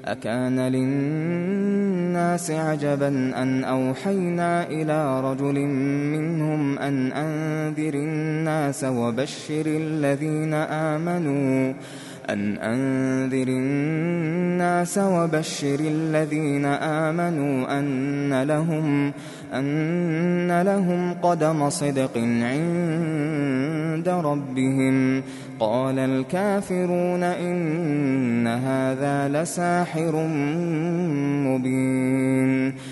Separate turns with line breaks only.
أكان للناس عجبا أن أوحينا إلى رجل منهم أن أنذر الناس وبشر الذين آمنوا أن لهم قدم صدق عند ربهم. قال الكافرون إن هذا لساحر مبين.